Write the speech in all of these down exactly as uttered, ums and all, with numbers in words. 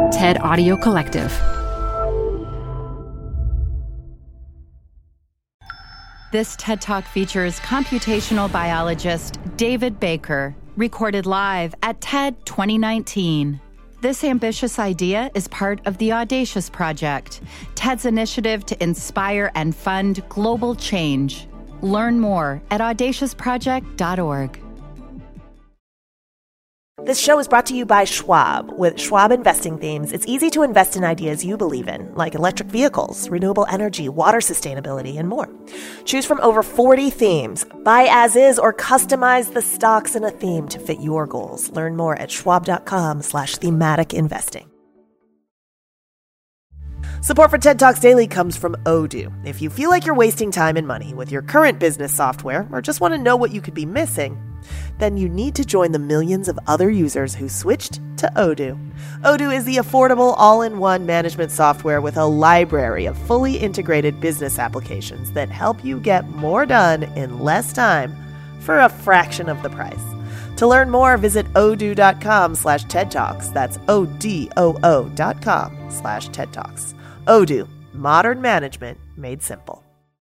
TED Audio Collective. This TED Talk features computational biologist David Baker, recorded live at TED twenty nineteen. This ambitious idea is part of the Audacious Project, TED's initiative to inspire and fund global change. Learn more at audacious project dot org. This show is brought to you by Schwab. With Schwab investing themes, it's easy to invest in ideas you believe in, like electric vehicles, renewable energy, water sustainability, and more. Choose from over forty themes. Buy as is or customize the stocks in a theme to fit your goals. Learn more at schwab.com slash thematic investing. Support for TED Talks Daily comes from Odoo. If you feel like you're wasting time and money with your current business software or just want to know what you could be missing, then you need to join the millions of other users who switched to Odoo. Odoo is the affordable all-in-one management software with a library of fully integrated business applications that help you get more done in less time for a fraction of the price. To learn more, visit odoo.com slash TED Talks. That's O-D-O-O dot com slash TED Talks. Odoo, modern management made simple.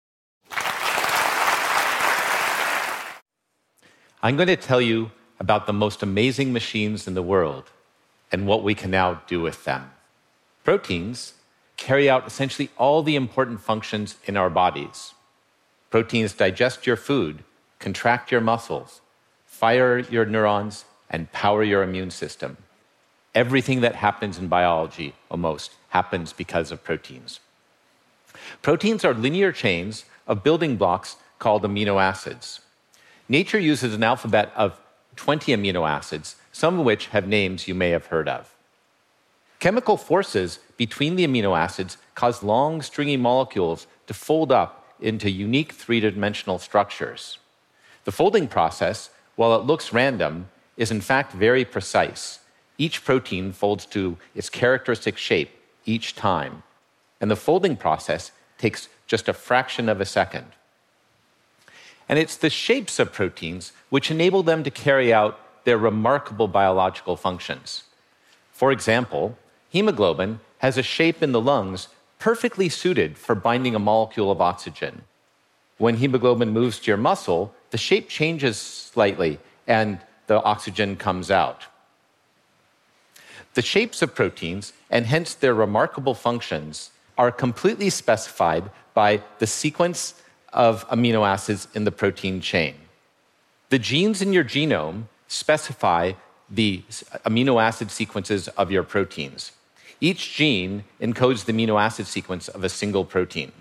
I'm going to tell you about the most amazing machines in the world and what we can now do with them. Proteins carry out essentially all the important functions in our bodies. Proteins digest your food, contract your muscles, fire your neurons, and power your immune system. Everything that happens in biology, almost, happens because of proteins. Proteins are linear chains of building blocks called amino acids. Nature uses an alphabet of twenty amino acids, some of which have names you may have heard of. Chemical forces between the amino acids cause long, stringy molecules to fold up into unique three-dimensional structures. The folding process, while it looks random, is in fact very precise. Each protein folds to its characteristic shape each time, and the folding process takes just a fraction of a second. And it's the shapes of proteins which enable them to carry out their remarkable biological functions. For example, hemoglobin has a shape in the lungs perfectly suited for binding a molecule of oxygen. When hemoglobin moves to your muscle, the shape changes slightly and the oxygen comes out. The shapes of proteins, and hence their remarkable functions, are completely specified by the sequence of amino acids in the protein chain. The genes in your genome specify the amino acid sequences of your proteins. Each gene encodes the amino acid sequence of a single protein.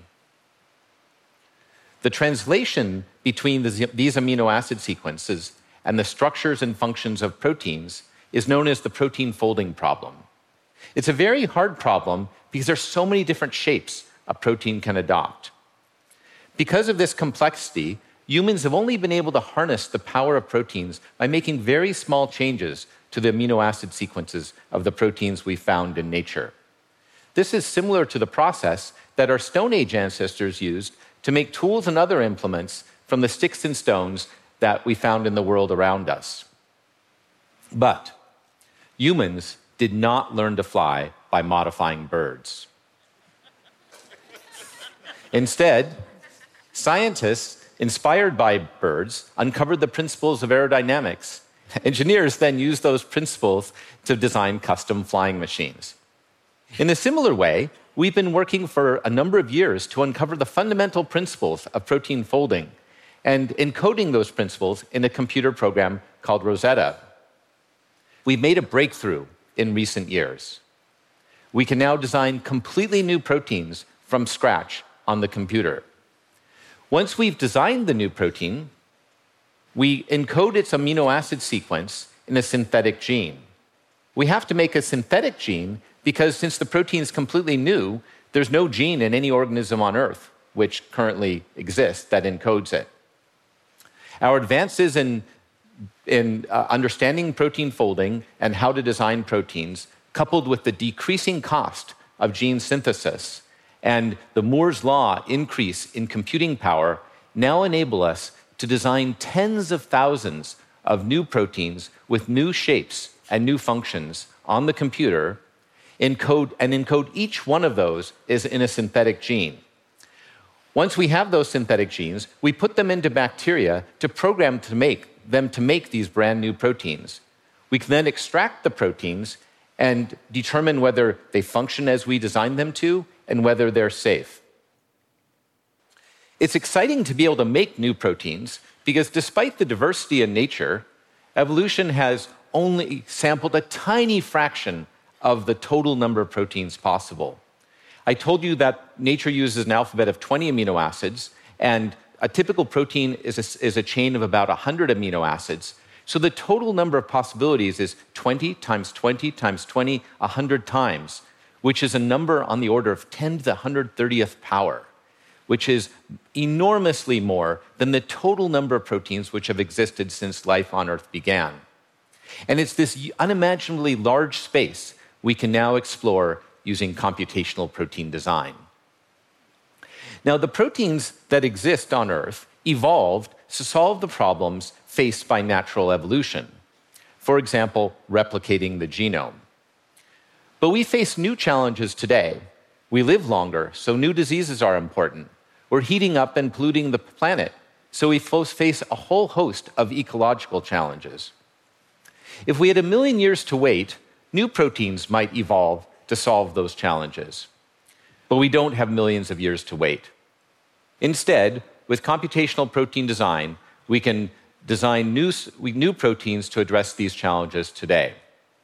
The translation between these amino acid sequences and the structures and functions of proteins is known as the protein folding problem. It's a very hard problem because there's so many different shapes a protein can adopt. Because of this complexity, humans have only been able to harness the power of proteins by making very small changes to the amino acid sequences of the proteins we found in nature. This is similar to the process that our Stone Age ancestors used to make tools and other implements from the sticks and stones that we found in the world around us. But humans did not learn to fly by modifying birds. Instead, scientists, inspired by birds, uncovered the principles of aerodynamics. Engineers then used those principles to design custom flying machines. In a similar way, we've been working for a number of years to uncover the fundamental principles of protein folding and encoding those principles in a computer program called Rosetta. We've made a breakthrough in recent years. We can now design completely new proteins from scratch on the computer. Once we've designed the new protein, we encode its amino acid sequence in a synthetic gene. We have to make a synthetic gene because since the protein is completely new, there's no gene in any organism on Earth which currently exists that encodes it. Our advances in, in uh, understanding protein folding and how to design proteins, coupled with the decreasing cost of gene synthesis and the Moore's law increase in computing power, now enable us to design tens of thousands of new proteins with new shapes and new functions on the computer encode, and encode each one of those is in a synthetic gene. Once we have those synthetic genes, we put them into bacteria to program to make them to make these brand new proteins. We can then extract the proteins and determine whether they function as we designed them to and whether they're safe. It's exciting to be able to make new proteins because despite the diversity in nature, evolution has only sampled a tiny fraction of the total number of proteins possible. I told you that nature uses an alphabet of twenty amino acids, and a typical protein is a, is a chain of about one hundred amino acids. So the total number of possibilities is twenty times twenty times twenty, one hundred times, which is a number on the order of ten to the one hundred thirtieth power, which is enormously more than the total number of proteins which have existed since life on Earth began. And it's this unimaginably large space we can now explore using computational protein design. Now, the proteins that exist on Earth evolved to solve the problems faced by natural evolution. For example, replicating the genome. But we face new challenges today. We live longer, so new diseases are important. We're heating up and polluting the planet, so we face a whole host of ecological challenges. If we had a million years to wait, new proteins might evolve to solve those challenges. But we don't have millions of years to wait. Instead, with computational protein design, we can design new, new proteins to address these challenges today.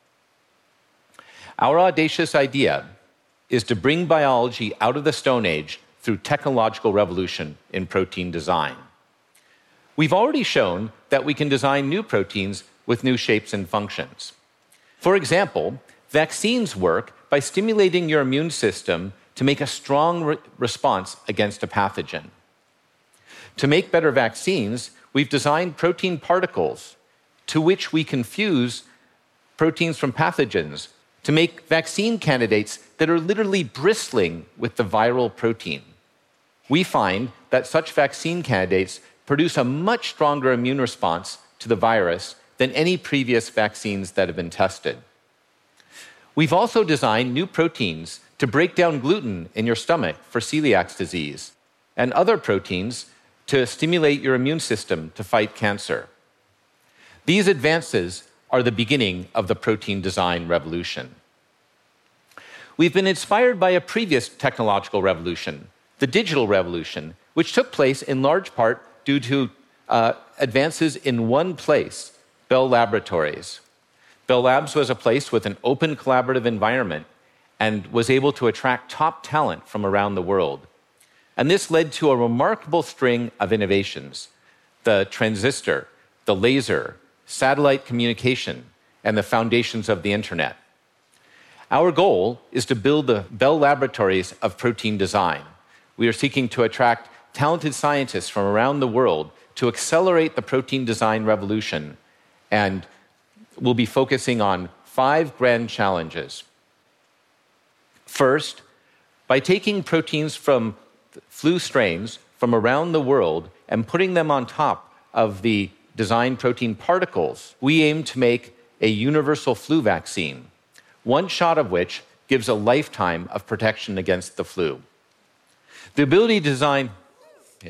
Our audacious idea is to bring biology out of the Stone Age through technological revolution in protein design. We've already shown that we can design new proteins with new shapes and functions. For example, vaccines work by stimulating your immune system to make a strong re- response against a pathogen. To make better vaccines, we've designed protein particles to which we can fuse proteins from pathogens to make vaccine candidates that are literally bristling with the viral protein. We find that such vaccine candidates produce a much stronger immune response to the virus than any previous vaccines that have been tested. We've also designed new proteins to break down gluten in your stomach for celiac disease, and other proteins to stimulate your immune system to fight cancer. These advances are the beginning of the protein design revolution. We've been inspired by a previous technological revolution, the digital revolution, which took place in large part due to uh, advances in one place, Bell Laboratories. Bell Labs was a place with an open collaborative environment and was able to attract top talent from around the world. And this led to a remarkable string of innovations: the transistor, the laser, satellite communication, and the foundations of the internet. Our goal is to build the Bell Laboratories of protein design. We are seeking to attract talented scientists from around the world to accelerate the protein design revolution, and we'll be focusing on five grand challenges. First, by taking proteins from flu strains from around the world and putting them on top of the designed protein particles, we aim to make a universal flu vaccine, one shot of which gives a lifetime of protection against the flu. The ability to design... Yeah.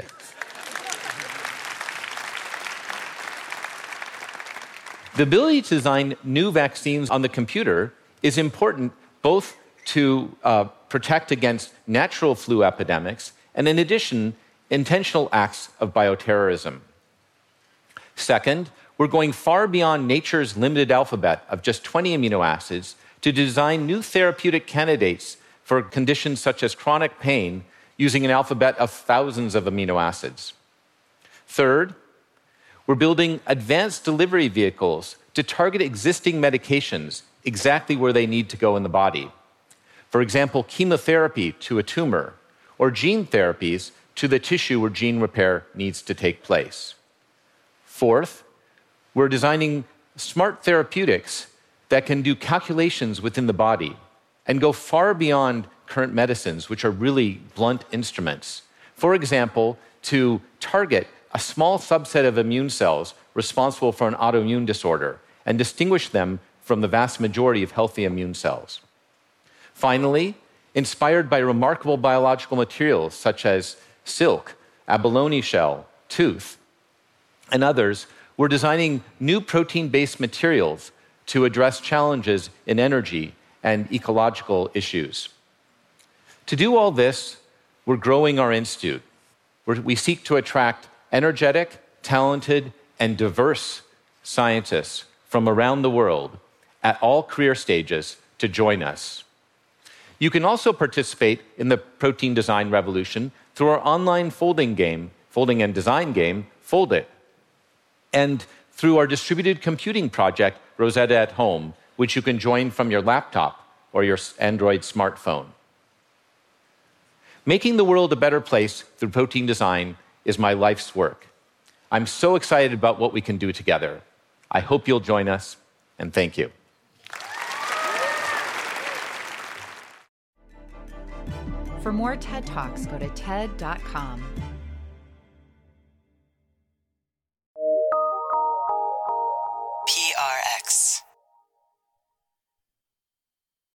The ability to design new vaccines on the computer is important both to uh, protect against natural flu epidemics and, in addition, intentional acts of bioterrorism. Second, we're going far beyond nature's limited alphabet of just twenty amino acids to design new therapeutic candidates for conditions such as chronic pain using an alphabet of thousands of amino acids. Third, we're building advanced delivery vehicles to target existing medications exactly where they need to go in the body. For example, chemotherapy to a tumor, or gene therapies to the tissue where gene repair needs to take place. Fourth, we're designing smart therapeutics that can do calculations within the body and go far beyond current medicines, which are really blunt instruments. For example, to target a small subset of immune cells responsible for an autoimmune disorder and distinguish them from the vast majority of healthy immune cells. Finally, inspired by remarkable biological materials such as silk, abalone shell, tooth, and others, we're designing new protein-based materials to address challenges in energy and ecological issues. To do all this, we're growing our institute. We're, we seek to attract energetic, talented, and diverse scientists from around the world at all career stages to join us. You can also participate in the protein design revolution through our online folding game, folding and design game, Fold It, and through our distributed computing project, Rosetta at Home, which you can join from your laptop or your Android smartphone. Making the world a better place through protein design is my life's work. I'm so excited about what we can do together. I hope you'll join us, and thank you. For more TED Talks, go to ted dot com. P R X.